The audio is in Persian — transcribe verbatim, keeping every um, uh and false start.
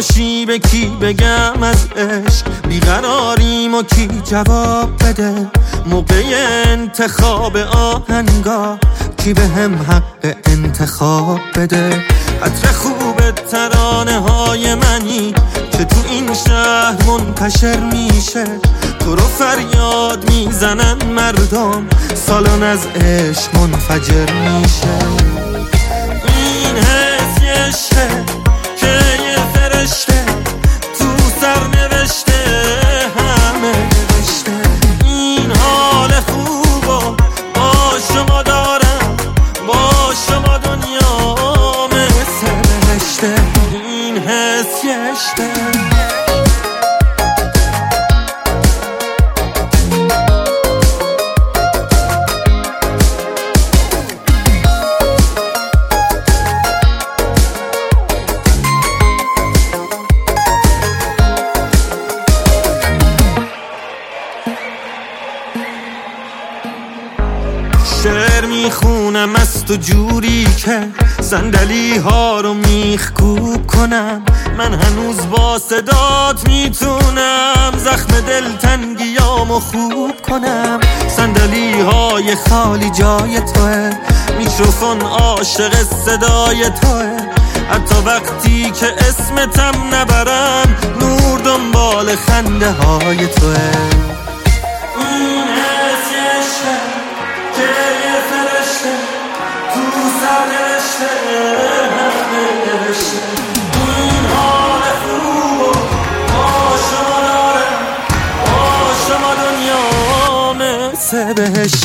باشی به کی بگم از عشق بیقراریم و کی جواب بده موقع انتخاب آهنگا کی به هم حق انتخاب بده عطر خوب ترانه های منی که تو این شهر منتشر میشه تو رو فریاد میزنن مردم سالن از عشق منفجر میشه این حس یه عشقه که یه فرشته تو سر نوشته همه نوشته این حال خوبو با شما دارم با شما دنیا مثل بهشته این حس یه عشقه شعر میخونم از تو جوری که صندلی ها رو میخکوب کنم من هنوز با صدات میتونم زخم دلتنگیامو خوب کنم صندلی های خالی جای توه میکروفون عاشق صدای توه حتی وقتی که اسمتم نبرم نور دنبال خنده های توه این حس یه عشقه که یه فرشته تو سر نوشته همه نوشته این حال خوب با شما دارم با شما دنیا مثل بهشته